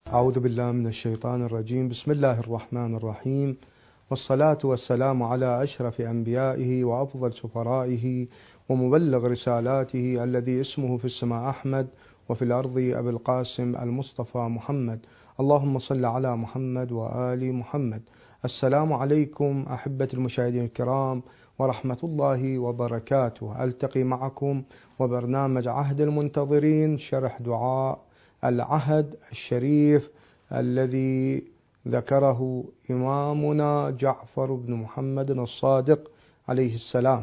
أعوذ بالله من الشيطان الرجيم. بسم الله الرحمن الرحيم، والصلاة والسلام على أشرف أنبيائه وأفضل سفرائه ومبلغ رسالاته الذي اسمه في السماء أحمد وفي الأرض أبي القاسم المصطفى محمد. اللهم صل على محمد وآل محمد. السلام عليكم أحبة المشاهدين الكرام ورحمة الله وبركاته. ألتقي معكم وبرنامج عهد المنتظرين، شرح دعاء العهد الشريف الذي ذكره إمامنا جعفر بن محمد الصادق عليه السلام.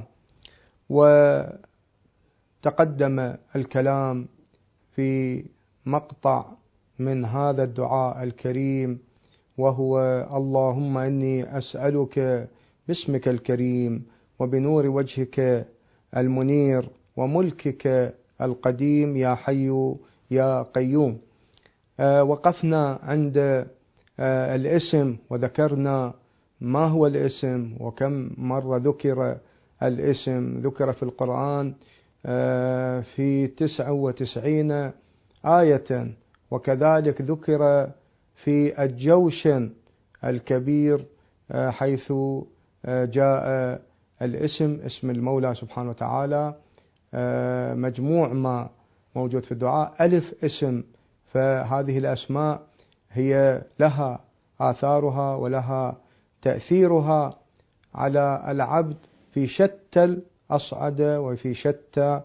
وتقدم الكلام في مقطع من هذا الدعاء الكريم، وهو: اللهم إني أسألك باسمك الكريم وبنور وجهك المنير وملكك القديم يا حي يا قيوم. وقفنا عند الاسم وذكرنا ما هو الاسم وكم مرة ذكر الاسم. ذكر في القرآن في 99 آية، وكذلك ذكر في الجوشن الكبير حيث جاء الاسم، اسم المولى سبحانه وتعالى، مجموع ما موجود في الدعاء 1000 اسم. فهذه الأسماء هي لها آثارها ولها تأثيرها على العبد في شتى الأصعدة وفي شتى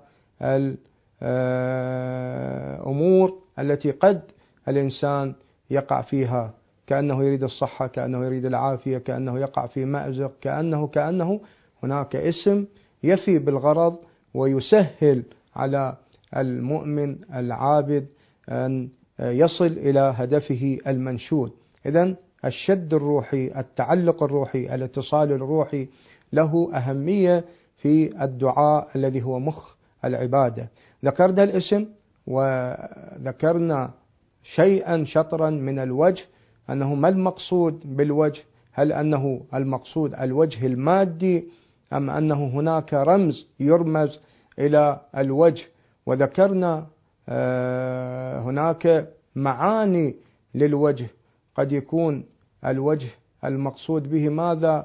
الأمور التي قد الإنسان يقع فيها، كأنه يريد الصحة، كأنه يريد العافية، كأنه يقع في مأزق، كأنه هناك اسم يفي بالغرض ويسهل على المؤمن العابد أن يصل إلى هدفه المنشود. إذن الشد الروحي، التعلق الروحي، الاتصال الروحي له أهمية في الدعاء الذي هو مخ العبادة. ذكرنا الاسم وذكرنا شيئا شطرا من الوجه، أنه ما المقصود بالوجه؟ هل أنه المقصود الوجه المادي أم أنه هناك رمز يرمز إلى الوجه؟ وذكرنا هناك معاني للوجه، قد يكون الوجه المقصود به ماذا؟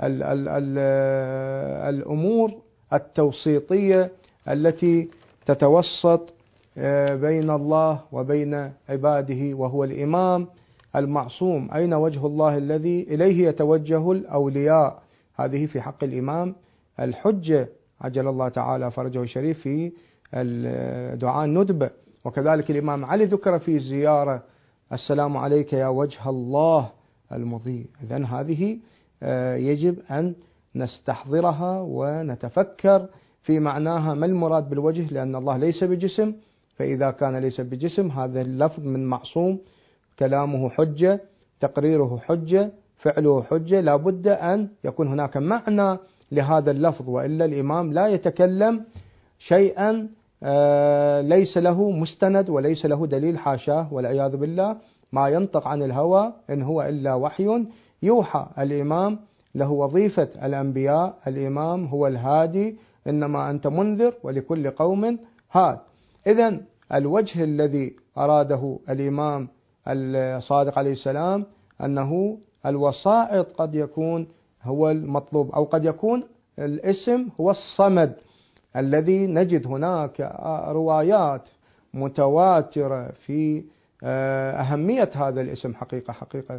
الأمور التوسيطية التي تتوسط بين الله وبين عباده، وهو الإمام المعصوم. أين وجه الله الذي إليه يتوجه الأولياء؟ هذه في حق الإمام الحجة عجل الله تعالى فرجه الشريف في الدعاء الندبة. وكذلك الإمام علي ذكر في الزيارة: السلام عليك يا وجه الله المضيء. إذن هذه يجب أن نستحضرها ونتفكر في معناها، ما المراد بالوجه؟ لأن الله ليس بجسم، فإذا كان ليس بجسم هذا اللفظ من معصوم، كلامه حجة، تقريره حجة، فعله حجة، لا بد أن يكون هناك معنى لهذا اللفظ، وإلا الإمام لا يتكلم شيئا ليس له مستند وليس له دليل، حاشاه والعياذ بالله. ما ينطق عن الهوى إن هو إلا وحي يوحى. الإمام له وظيفة الأنبياء، الإمام هو الهادي، إنما أنت منذر ولكل قوم هاد. إذن الوجه الذي أراده الإمام الصادق عليه السلام أنه الوسائط قد يكون هو المطلوب، أو قد يكون الاسم هو الصمد، الذي نجد هناك روايات متواترة في أهمية هذا الاسم. حقيقة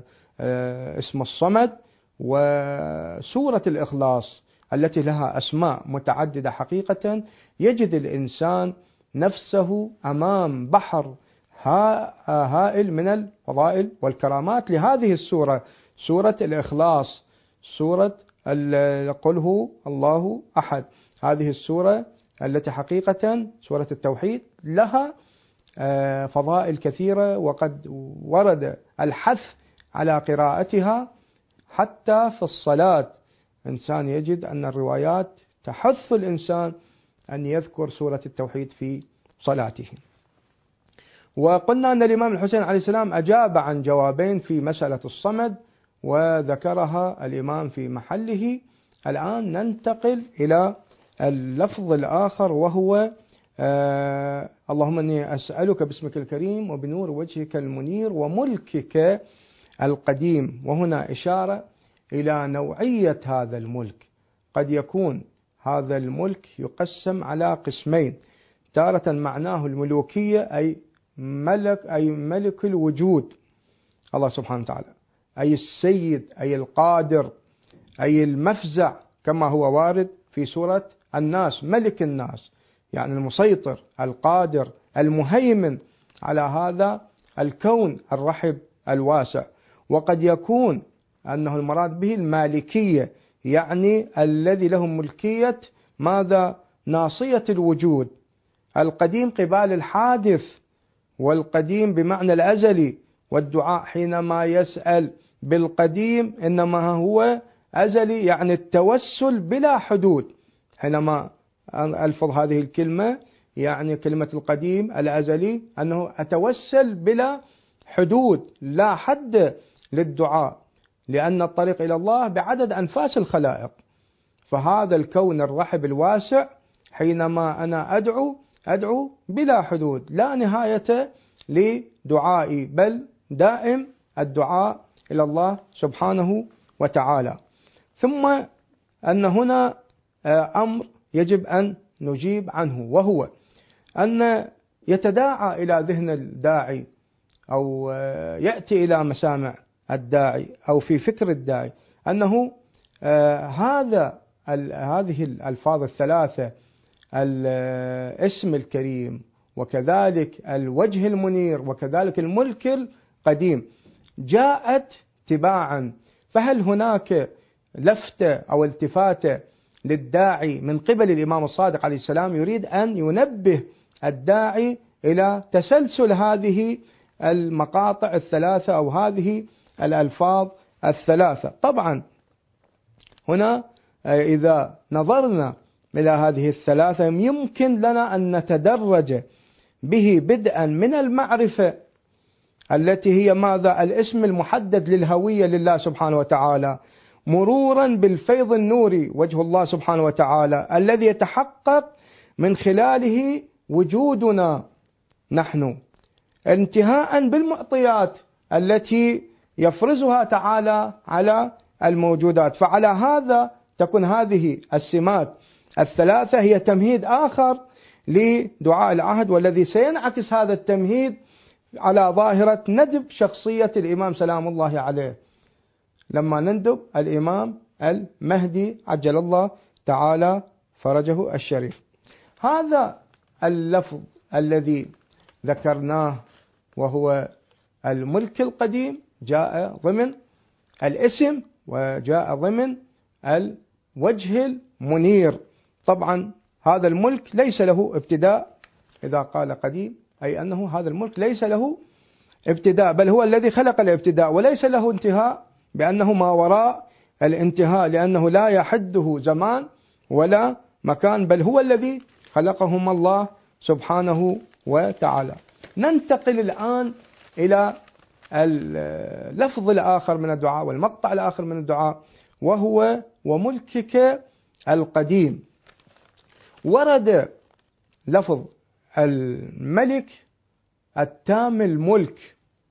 اسم الصمد وسورة الإخلاص التي لها أسماء متعددة، حقيقة يجد الإنسان نفسه أمام بحر هائل من الفضائل والكرامات لهذه السورة، سورة الإخلاص، سورة قل هو الله أحد. هذه السورة التي حقيقة سورة التوحيد لها فضائل كثيرة، وقد ورد الحث على قراءتها حتى في الصلاة. إنسان يجد أن الروايات تحث الإنسان أن يذكر سورة التوحيد في صلاته. وقلنا أن الإمام الحسين عليه السلام أجاب عن جوابين في مسألة الصمد وذكرها الإمام في محله. الآن ننتقل إلى اللفظ الآخر، وهو اللهم إني أسألك باسمك الكريم وبنور وجهك المنير وملكك القديم. وهنا إشارة إلى نوعية هذا الملك. قد يكون هذا الملك يقسم على قسمين، تارة معناه الملوكية أي ملك الوجود الله سبحانه وتعالى، أي السيد، أي القادر، أي المفزع، كما هو وارد في سورة الناس، ملك الناس، يعني المسيطر القادر المهيمن على هذا الكون الرحب الواسع. وقد يكون أنه المراد به المالكية، يعني الذي له ملكية ماذا؟ ناصية الوجود، القديم قبال الحادث، والقديم بمعنى الأزلي. والدعاء حينما يسأل بالقديم إنما هو أزلي، يعني التوسل بلا حدود. حينما ألفظ هذه الكلمة يعني كلمة القديم الأزلي، أنه أتوسل بلا حدود، لا حد للدعاء، لأن الطريق إلى الله بعدد أنفاس الخلائق. فهذا الكون الرحب الواسع حينما أنا أدعو بلا حدود، لا نهاية لدعائي، بل دائم الدعاء إلى الله سبحانه وتعالى. ثم أن هنا أمر يجب أن نجيب عنه، وهو أن يتداعى إلى ذهن الداعي أو يأتي إلى مسامع الداعي أو في فكر الداعي أنه هذه الألفاظ الثلاثة، الاسم الكريم وكذلك الوجه المنير وكذلك الملك القديم، جاءت تباعا. فهل هناك لفتة أو التفاتة للداعي من قبل الإمام الصادق عليه السلام يريد أن ينبه الداعي إلى تسلسل هذه المقاطع الثلاثة أو هذه الألفاظ الثلاثة؟ طبعا هنا إذا نظرنا إلى هذه الثلاثة يمكن لنا أن نتدرج به بدءا من المعرفة التي هي ماذا؟ الاسم المحدد للهوية لله سبحانه وتعالى، مرورا بالفيض النوري وجه الله سبحانه وتعالى الذي يتحقق من خلاله وجودنا نحن، انتهاء بالمعطيات التي يفرزها تعالى على الموجودات. فعلى هذا تكون هذه السمات الثلاثة هي تمهيد آخر لدعاء العهد، والذي سينعكس هذا التمهيد على ظاهرة ندب شخصية الإمام سلام الله عليه، لما نندب الإمام المهدي عجل الله تعالى فرجه الشريف. هذا اللفظ الذي ذكرناه وهو الملك القديم جاء ضمن الاسم وجاء ضمن الوجه المنير. طبعا هذا الملك ليس له ابتداء، إذا قال قديم أي أنه هذا الملك ليس له ابتداء، بل هو الذي خلق الابتداء، وليس له انتهاء بأنه ما وراء الانتهاء، لأنه لا يحده زمان ولا مكان، بل هو الذي خلقهم الله سبحانه وتعالى. ننتقل الآن إلى اللفظ الآخر من الدعاء والمقطع الآخر من الدعاء، وهو وملكك القديم. ورد لفظ الملك التام الملك،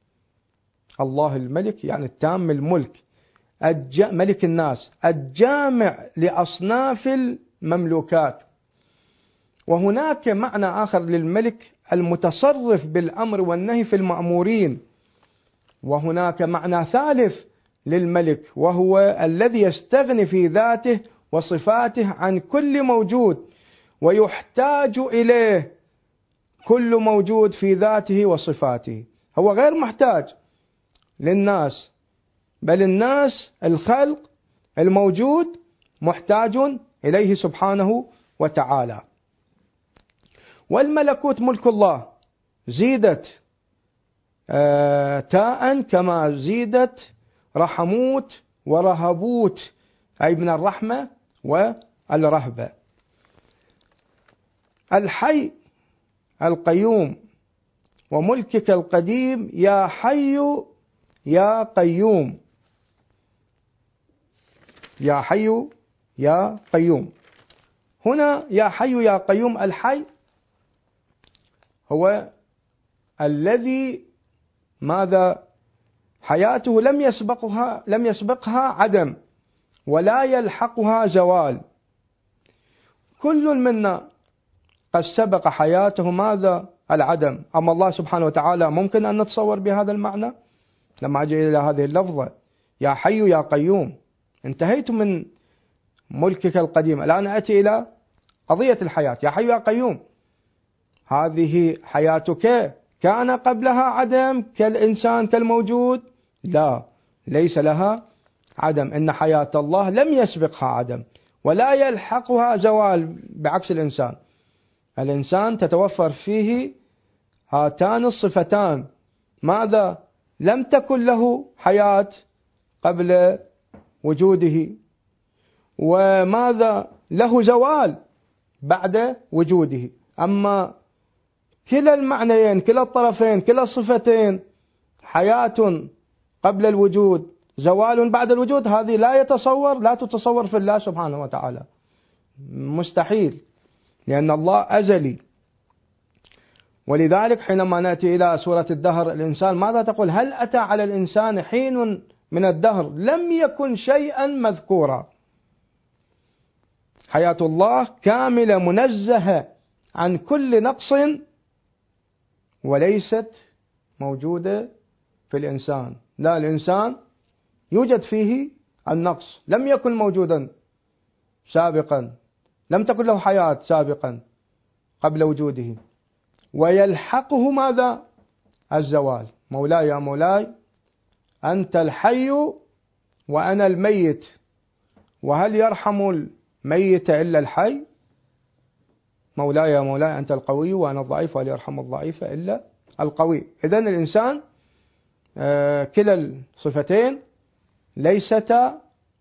الله الملك يعني التام الملك، ملك الناس، الجامع لأصناف المملوكات. وهناك معنى آخر للملك المتصرف بالأمر والنهي في المأمورين. وهناك معنى ثالث للملك وهو الذي يستغني في ذاته وصفاته عن كل موجود ويحتاج إليه كل موجود في ذاته وصفاته. هو غير محتاج للناس، بل الناس الخلق الموجود محتاج إليه سبحانه وتعالى. والملكوت ملك الله زيدت تاء كما زيدت رحموت ورهبوت، أي من الرحمة والرهبة. الحي القيوم وملكك القديم يا حي يا قيوم، يا حي يا قيوم. هنا يا حي يا قيوم، الحي هو الذي ماذا حياته لم يسبقها عدم ولا يلحقها زوال. كل منا قد سبق حياته ماذا العدم. أما الله سبحانه وتعالى ممكن أن نتصور بهذا المعنى؟ لما أجي إلى هذه اللفظة يا حي يا قيوم، انتهيت من ملكك القديم، الآن أتي إلى قضية الحياة. يا حي يا قيوم، هذه حياتك كان قبلها عدم كالإنسان كالموجود؟ لا، ليس لها عدم. إن حياة الله لم يسبقها عدم ولا يلحقها زوال، بعكس الإنسان. الإنسان تتوفر فيه هاتان الصفتان، ماذا؟ لم تكن له حياة قبل وجوده، وماذا؟ له زوال بعد وجوده. أما كلا المعنيين، كلا الطرفين، كلا الصفتين، حياة قبل الوجود، زوال بعد الوجود، هذه لا تتصور في الله سبحانه وتعالى، مستحيل، لأن الله أزلي. ولذلك حينما نأتي إلى سورة الدهر الإنسان ماذا تقول؟ هل أتى على الإنسان حين من الدهر لم يكن شيئا مذكورا. حياة الله كاملة منزهة عن كل نقص، وليست موجودة في الإنسان. لا، الإنسان يوجد فيه النقص، لم يكن موجودا سابقا، لم تكن له حياة سابقا قبل وجوده، ويلحقه ماذا؟ الزوال. مولاي يا مولاي أنت الحي وأنا الميت، وهل يرحم الميت إلا الحي؟ مولاي يا مولاي أنت القوي وأنا الضعيف، وهل يرحم الضعيف إلا القوي. إذن الإنسان كلا الصفتين ليستا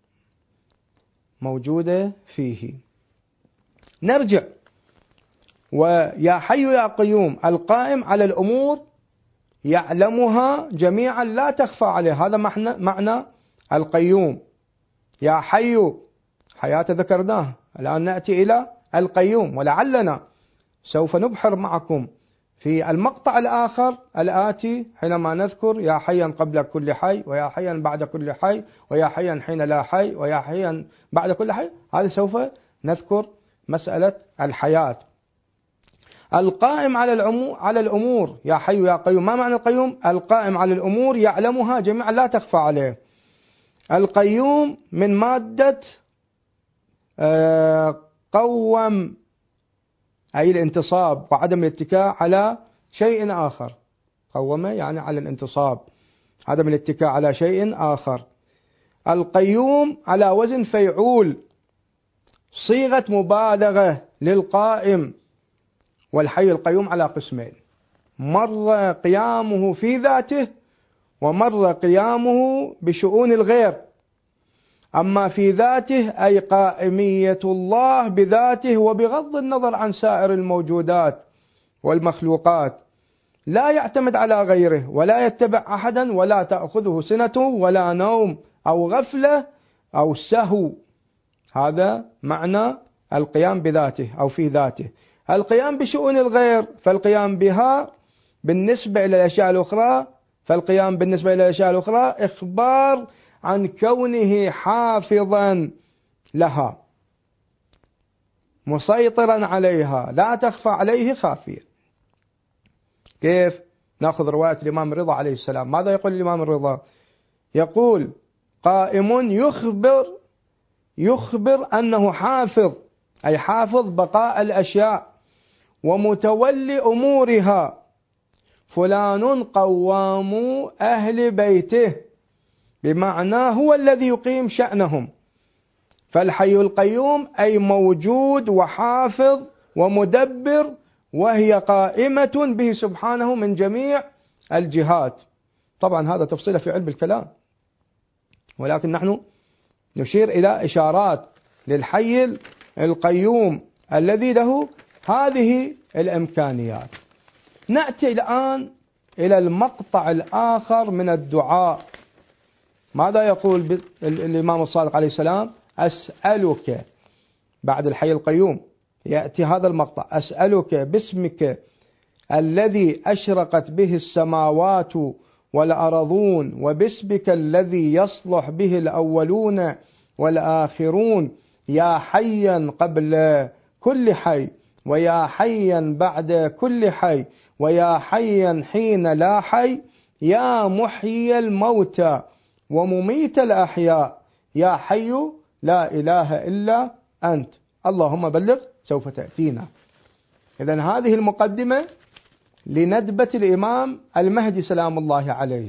موجودة فيه. نرجع، ويا حي يا قيوم القائم على الأمور يعلمها جميعا لا تخفى عليه، هذا معنى القيوم. يا حي حياة ذكرناه، الآن نأتي إلى القيوم، ولعلنا سوف نبحر معكم في المقطع الآخر الآتي حينما نذكر يا حيا قبل كل حي، ويا حيا بعد كل حي، ويا حيا حين لا حي، ويا حيا بعد كل حي. هذا سوف نذكر مسألة الحياة. القائم على الأمور يا حي يا قيوم، ما معنى القيوم؟ القائم على الأمور يعلمها جميعا لا تخفى عليه. القيوم من مادة قوم، أي الانتصاب وعدم الاتكاء على شيء آخر. قوم يعني على الانتصاب، عدم الاتكاء على شيء آخر. القيوم على وزن فيعول، صيغة مبالغة للقائم. والحي القيوم على قسمين، مر قيامه في ذاته، ومر قيامه بشؤون الغير. أما في ذاته أي قائمية الله بذاته، وبغض النظر عن سائر الموجودات والمخلوقات، لا يعتمد على غيره ولا يتبع أحدا، ولا تأخذه سنة ولا نوم أو غفلة أو سهو. هذا معنى القيام بذاته أو في ذاته. القيام بشؤون الغير، فالقيام بها بالنسبة إلى الأشياء الأخرى، فالقيام بالنسبة إلى الأشياء الأخرى إخبار عن كونه حافظا لها، مسيطرا عليها، لا تخفى عليه خافية. كيف؟ نأخذ رواية الإمام الرضا عليه السلام. ماذا يقول الإمام الرضا؟ يقول قائم يخبر أنه حافظ، أي حافظ بقاء الأشياء ومتولي أمورها. فلان قوام أهل بيته، بمعنى هو الذي يقيم شأنهم. فالحي القيوم أي موجود وحافظ ومدبر، وهي قائمة به سبحانه من جميع الجهات. طبعا هذا تفصيل في علم الكلام، ولكن نحن نشير إلى إشارات للحي القيوم الذي له هذه الإمكانيات. نأتي الآن إلى المقطع الآخر من الدعاء. ماذا يقول الإمام الصادق عليه السلام؟ أسألك، بعد الحي القيوم يأتي هذا المقطع، أسألك باسمك الذي أشرقت به السماوات والأرضون وباسمك الذي يصلح به الأولون والآخرون يا حيا قبل كل حي ويا حيا بعد كل حي ويا حيا حين لا حي يا محيي الموتى ومميت الأحياء يا حي لا إله إلا أنت اللهم بلغ سوف تأتينا. إذن هذه المقدمة لندبة الإمام المهدي سلام الله عليه.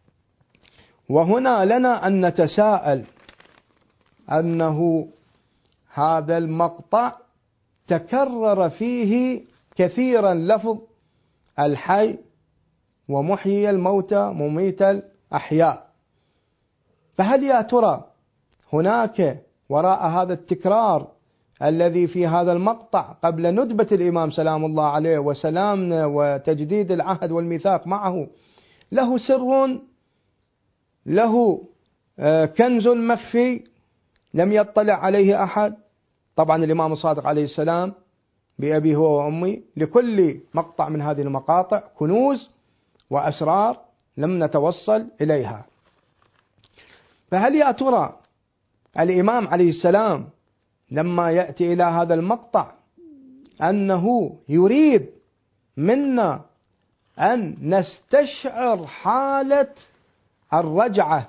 وهنا لنا أن نتساءل أنه هذا المقطع تكرر فيه كثيرا لفظ الحي ومحيي الموتى مميت الأحياء، فهل يا ترى هناك وراء هذا التكرار الذي في هذا المقطع قبل ندبة الإمام سلام الله عليه وسلامنا وتجديد العهد والميثاق معه له سر، له كنز مخفي لم يطلع عليه أحد؟ طبعا الإمام الصادق عليه السلام بأبي هو وأمي لكل مقطع من هذه المقاطع كنوز وأسرار لم نتوصل إليها. فهل يا ترى الإمام عليه السلام لما يأتي إلى هذا المقطع أنه يريد منا أن نستشعر حالة الرجعة،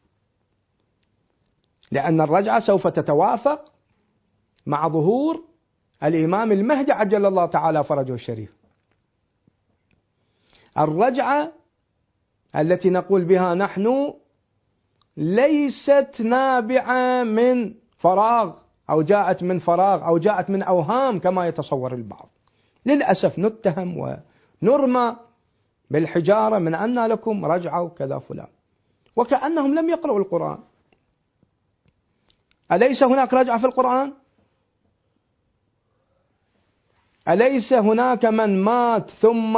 لأن الرجعة سوف تتوافق مع ظهور الإمام المهدي عجل الله تعالى فرجه الشريف. الرجعة التي نقول بها نحن ليست نابعة من فراغ أو جاءت من فراغ أو جاءت من أوهام كما يتصور البعض. للأسف نتهم ونرمى بالحجارة من أن لكم رجعة وكذا فلان، وكأنهم لم يقرأوا القرآن. أليس هناك رجعة في القرآن؟ أليس هناك من مات ثم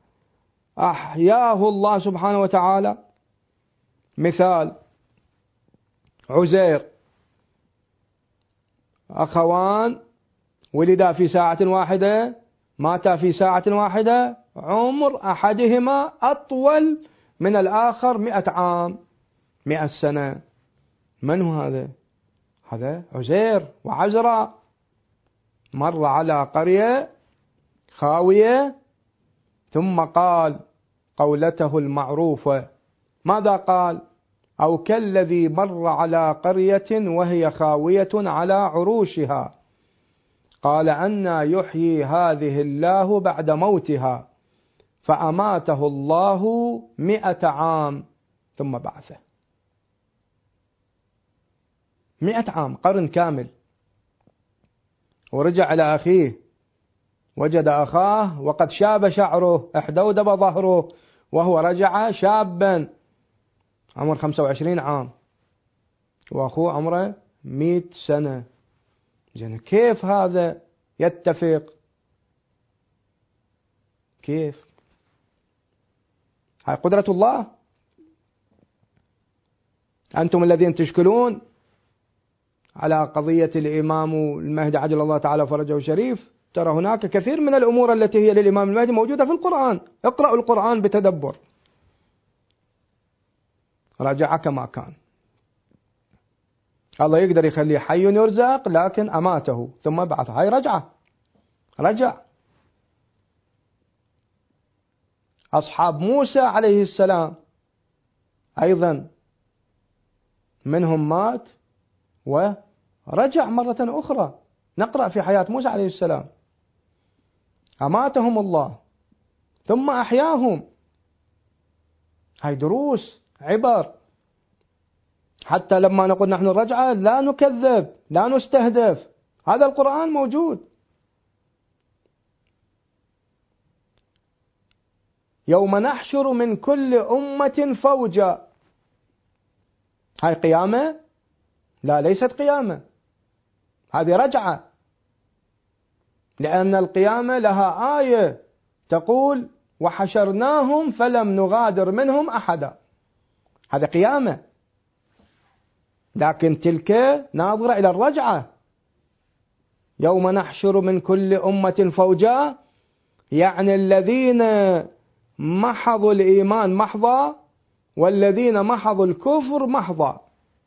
أحياه الله سبحانه وتعالى؟ مثال عزير، أخوان ولدا في ساعة واحدة ماتا في ساعة واحدة، عمر أحدهما أطول من الآخر 100 عام 100 سنة. من هو هذا؟ هذا عزير وعزرا. مر على قرية خاوية ثم قال قولته المعروفة. ماذا قال؟ أو كالذي مر على قرية وهي خاوية على عروشها قال أنى يحيي هذه الله بعد موتها فأماته الله 100 عام ثم بعثه. 100 عام، قرن كامل. ورجع إلى أخيه وجد أخاه وقد شاب شعره احدودب ظهره، وهو رجع شابا عمر 25 عام وأخوه عمره 100 سنة. زين، كيف هذا يتفق؟ كيف؟ هاي قدرة الله. أنتم الذين تشكلون على قضية الإمام المهدي عجل الله تعالى فرجه الشريف. ترى هناك كثير من الأمور التي هي للإمام المهدي موجودة في القرآن. اقرأوا القرآن بتدبر. رجع كما كان. الله يقدر يخليه حي يرزق، لكن أماته ثم بعث. هاي رجعة. رجع. أصحاب موسى عليه السلام أيضا منهم مات ورجع مرة أخرى. نقرأ في حياة موسى عليه السلام أماتهم الله ثم أحياهم. هاي دروس عبر. حتى لما نقول نحن الرجعة لا نكذب لا نستهدف، هذا القرآن موجود. يوم نحشر من كل أمة فوجا. هاي قيامة؟ لا، ليست قيامة، هذه رجعة. لأن القيامة لها آية تقول وحشرناهم فلم نغادر منهم أحدا. هذا قيامة، لكن تلك ناظرة إلى الرجعة. يوم نحشر من كل أمة فوجا يعني الذين محضوا الإيمان محضا والذين محضوا الكفر محضا.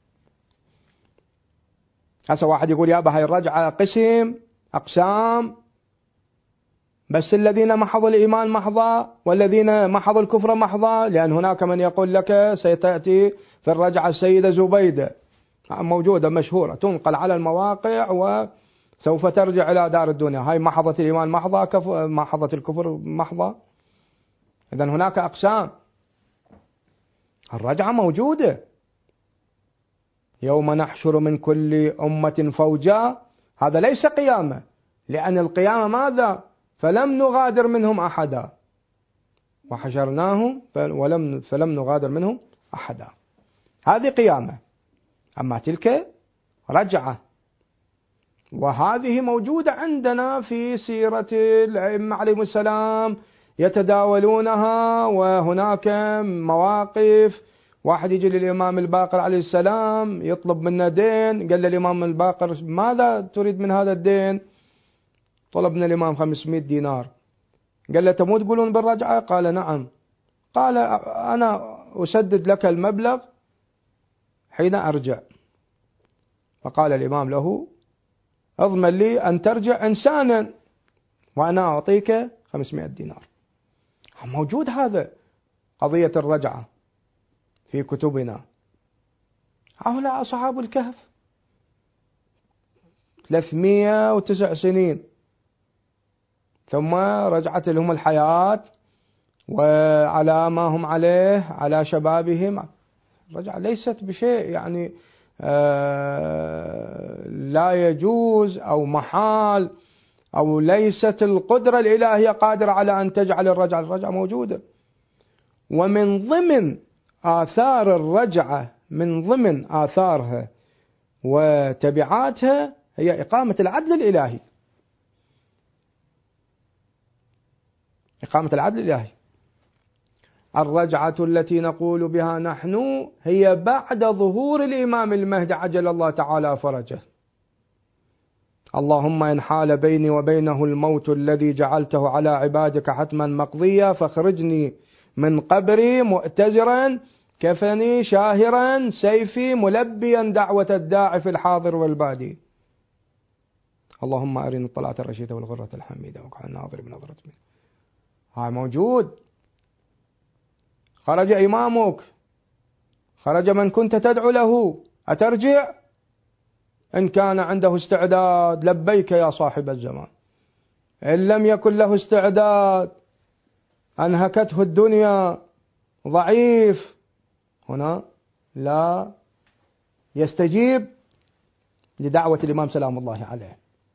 هسه واحد يقول يابا هاي الرجعة قسم أقسام، بس الذين محضوا الإيمان محضا والذين محضوا الكفر محضا، لأن هناك من يقول لك سيتأتي في الرجعة السيدة زبيدة موجودة مشهورة تنقل على المواقع وسوف ترجع إلى دار الدنيا، هاي محضة الإيمان محضا محضة الكفر محضا. إذن هناك أقسام. الرجعة موجودة. يوم نحشر من كل أمة فوجا، هذا ليس قيامة، لأن القيامة ماذا؟ فلم نغادر منهم أحدا وحشرناهم فلم نغادر منهم أحدا، هذه قيامة. أما تلك رجعة، وهذه موجودة عندنا في سيرة الأئمة عليهم السلام يتداولونها. وهناك مواقف، واحد يجي للإمام الباقر عليه السلام يطلب منه دين، قال للإمام الباقر ماذا تريد من هذا الدين؟ طلب من الإمام 500 دينار. قال له تمو تقولون بالرجعة؟ قال نعم. قال أنا أسدد لك المبلغ حين أرجع. فقال الإمام له أضمن لي أن ترجع إنسانا وأنا أعطيك 500 دينار. موجود هذا قضية الرجعة في كتبنا. هؤلاء أصحاب الكهف 309 سنين ثم رجعت لهم الحياة وعلى ما هم عليه على شبابهم. الرجعة ليست بشيء يعني لا يجوز أو محال، أو ليست القدرة الإلهية قادرة على أن تجعل الرجعة موجودة. ومن ضمن آثار الرجعة، من ضمن آثارها وتبعاتها، هي إقامة العدل الإلهي. إقامة العدل الإلهي. الرجعة التي نقول بها نحن هي بعد ظهور الإمام المهدي عجل الله تعالى فرجه. اللهم إن حال بيني وبينه الموت الذي جعلته على عبادك حتما مقضيا فاخرجني من قبري مؤتزرا كفني شاهرا سيفي ملبيا دعوة الداعي في الحاضر والبادي. اللهم أرنا الطلعة الرشيدة والغرة الحميدة وكعلنا ناظر بنظرة منه. هاي موجود. خرج إمامك، خرج من كنت تدعو له، أترجع؟ إن كان عنده استعداد لبيك يا صاحب الزمان، إن لم يكن له استعداد أنهكته الدنيا ضعيف، هنا لا يستجيب لدعوة الإمام سلام الله عليه.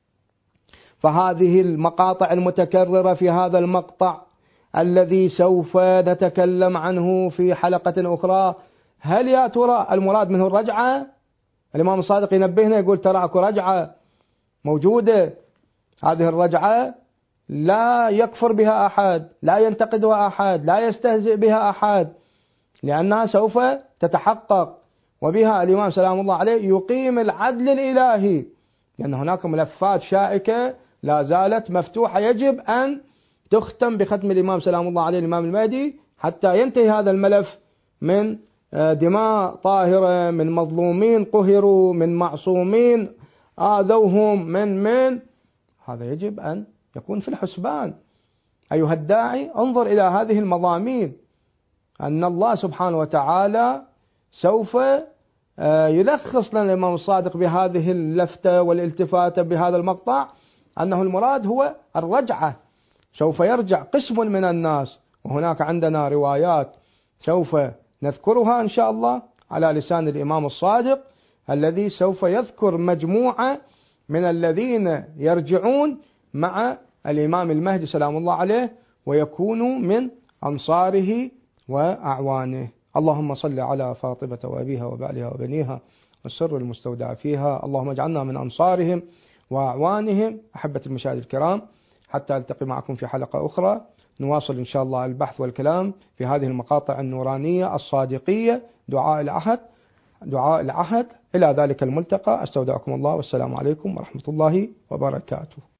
فهذه المقاطع المتكررة في هذا المقطع الذي سوف نتكلم عنه في حلقة أخرى، هل يا ترى المراد منه الرجعة؟ الإمام الصادق ينبهنا يقول ترى أكو رجعة موجودة، هذه الرجعة لا يكفر بها أحد، لا ينتقدها أحد، لا يستهزئ بها أحد، لأنها سوف تتحقق، وبها الإمام سلام الله عليه يقيم العدل الإلهي، لأن هناك ملفات شائكة لا زالت مفتوحة يجب أن تختم بختم الإمام سلام الله عليه الإمام المهدي حتى ينتهي هذا الملف من دماء طاهرة، من مظلومين قهروا، من معصومين آذوهم، من هذا يجب أن يكون في الحسبان. أيها الداعي انظر إلى هذه المضامين، أن الله سبحانه وتعالى سوف يلخص لنا الإمام الصادق بهذه اللفتة والالتفاتة بهذا المقطع أنه المراد هو الرجعة، سوف يرجع قسم من الناس. وهناك عندنا روايات سوف نذكرها إن شاء الله على لسان الإمام الصادق الذي سوف يذكر مجموعة من الذين يرجعون مع الإمام المهدي سلام الله عليه ويكونوا من أنصاره وأعوانه. اللهم صل على فاطمة وأبيها وبعلها وبنيها والسر المستودع فيها. اللهم اجعلنا من أنصارهم وأعوانهم. أحبة المشاهد الكرام، حتى ألتقي معكم في حلقة أخرى نواصل إن شاء الله البحث والكلام في هذه المقاطع النورانية الصادقية، دعاء العهد. إلى ذلك الملتقى أستودعكم الله، والسلام عليكم ورحمة الله وبركاته.